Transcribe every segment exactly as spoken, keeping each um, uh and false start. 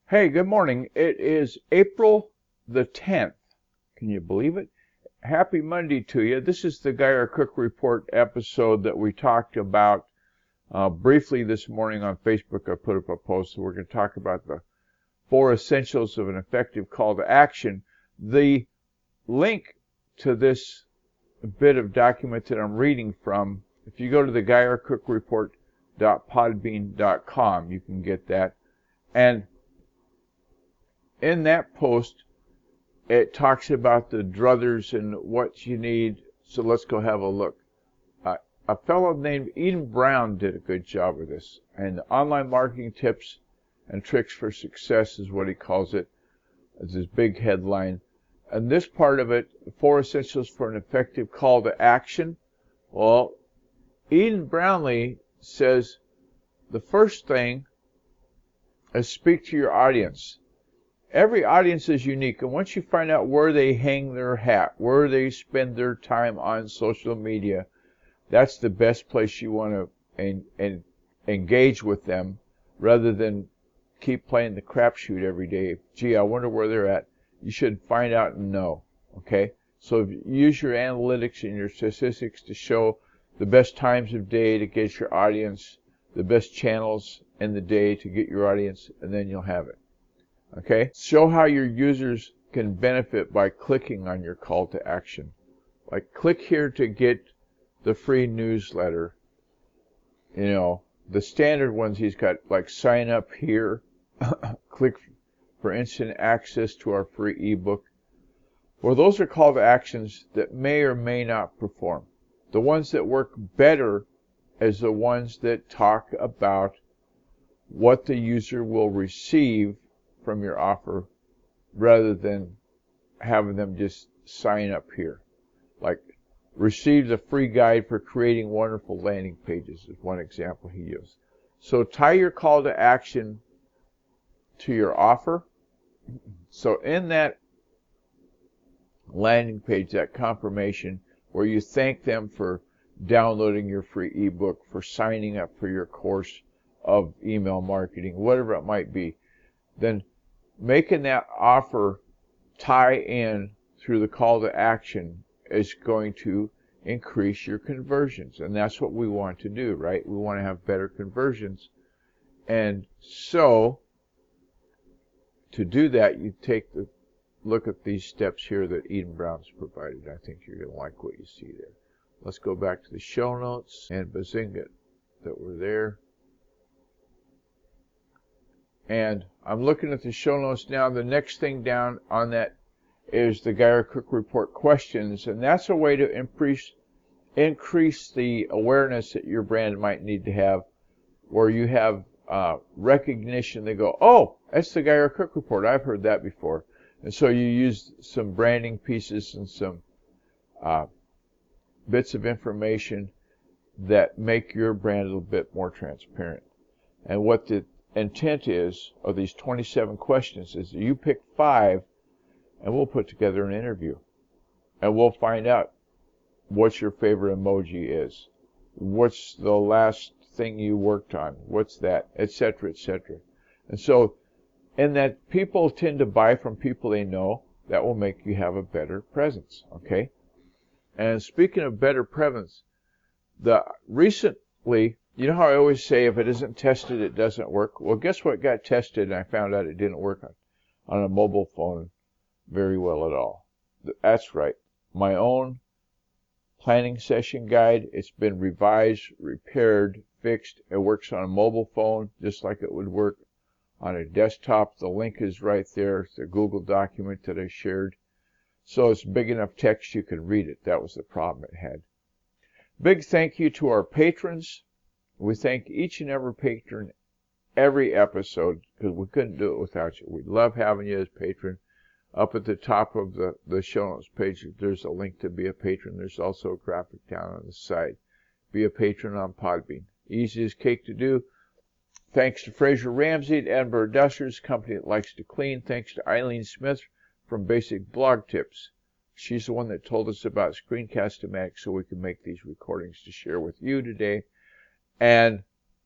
Hey, good morning. It is April the tenth. Can you believe it? Happy Monday to you. This is the Guy R. Cook Report episode that we talked about uh, briefly this morning on Facebook. I put up a post. So we're going to talk about the four essentials of an effective call to action. The link to this bit of document that I'm reading from, if you go to the guy r cook report dot podbean dot com, you can get that. And in that post, it talks about the druthers and what you need. So let's go have a look. Uh, a fellow named Eden Brown did a good job of this. And online marketing tips and tricks for success is what he calls it. It's his big headline. And this part of it, four essentials for an effective call to action. Well, Eden Brownlee says the first thing is speak to your audience. Every audience is unique, and once you find out where they hang their hat, where they spend their time on social media, that's the best place you want to en- en- engage with them, rather than keep playing the crapshoot every day. Gee, I wonder where they're at. You should find out and know, okay? So use your analytics and your statistics to show the best times of day to get your audience, the best channels in the day to get your audience, and then you'll have it. Okay? Show how your users can benefit by clicking on your call to action. Like, click here to get the free newsletter. You know, the standard ones he's got, like sign up here, click for instant access to our free ebook. Well, those are call to actions that may or may not perform. The ones that work better is the ones that talk about what the user will receive from your offer, rather than having them just sign up here. Like, receive the free guide for creating wonderful landing pages is one example he used. So tie your call to action to your offer. So in that landing page, that confirmation where you thank them for downloading your free ebook, for signing up for your course of email marketing, whatever it might be, then making that offer tie in through the call to action is going to increase your conversions. And that's what we want to do, right? We want to have better conversions. And so, to do that, you take the look at these steps here that Eden Brown's provided. I think you're going to like what you see there. Let's go back to the show notes and bazinga that were there. And I'm looking at the show notes now. The next thing down on that is the Guy R. Cook Report questions. And that's a way to increase, increase the awareness that your brand might need to have, where you have uh, recognition. They go, oh, that's the Guy R. Cook Report. I've heard that before. And so you use some branding pieces and some uh, bits of information that make your brand a little bit more transparent. And what the intent is of these twenty-seven questions is that you pick five, and we'll put together an interview. And we'll find out what your favorite emoji is. What's the last thing you worked on? What's that? Etc., et cetera. And so, in that people tend to buy from people they know, that will make you have a better presence, okay? And speaking of better presence, the recently, you know how I always say if it isn't tested, it doesn't work? Well, guess what got tested and I found out it didn't work on, on a mobile phone very well at all. That's right. My own planning session guide, it's been revised, repaired, fixed. It works on a mobile phone just like it would work on a desktop. The link is right there. It's a Google document that I shared. So it's big enough text you can read it. That was the problem it had. Big thank you to our patrons. We thank each and every patron every episode, because we couldn't do it without you. We love having you as patron. Up at the top of the, the show notes page, there's a link to be a patron. There's also a graphic down on the side. Be a patron on Podbean. Easy as cake to do. Thanks to Fraser Ramsey at Edinburgh Dusters, company that likes to clean. Thanks to Eileen Smith from Basic Blog Tips. She's the one that told us about Screencast-O-Matic so we can make these recordings to share with you today. And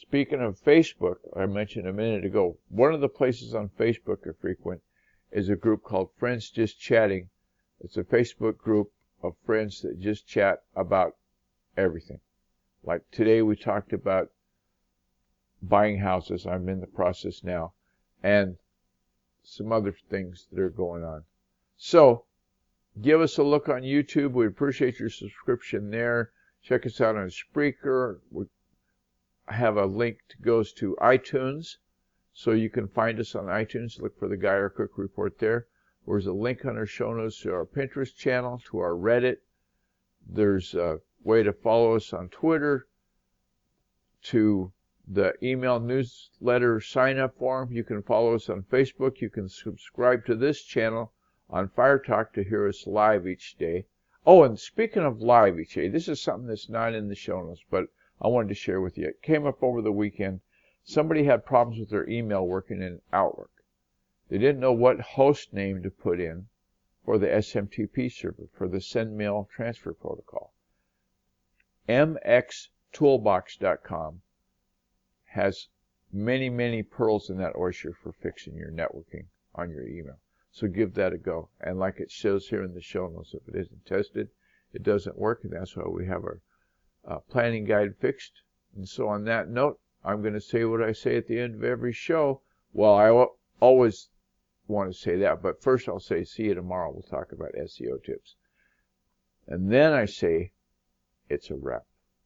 speaking of Facebook, I mentioned a minute ago, one of the places on Facebook I frequent is a group called Friends Just Chatting. It's a Facebook group of friends that just chat about everything. Like today we talked about buying houses. I'm in the process now. And some other things that are going on. So, give us a look on YouTube. We appreciate your subscription there. Check us out on Spreaker. We have a link that goes to iTunes, so you can find us on iTunes. Look for the Guy R. Cook Report there. There's a link on our show notes to our Pinterest channel, to our Reddit. There's a way to follow us on Twitter, to the email newsletter sign-up form. You can follow us on Facebook. You can subscribe to this channel on Fire Talk to hear us live each day. Oh, and speaking of live each day, this is something that's not in the show notes, but I wanted to share with you. It came up over the weekend. Somebody had problems with their email working in Outlook. They didn't know what host name to put in for the S M T P server, for the Send Mail Transfer Protocol. M X toolbox dot com has many, many pearls in that oyster for fixing your networking on your email. So give that a go. And like it shows here in the show notes, if it isn't tested, it doesn't work, and that's why we have our uh, planning guide fixed. And so on that note, I'm going to say what I say at the end of every show. Well, I w- always want to say that, but first I'll say see you tomorrow. We'll talk about S E O tips. And then I say it's a wrap.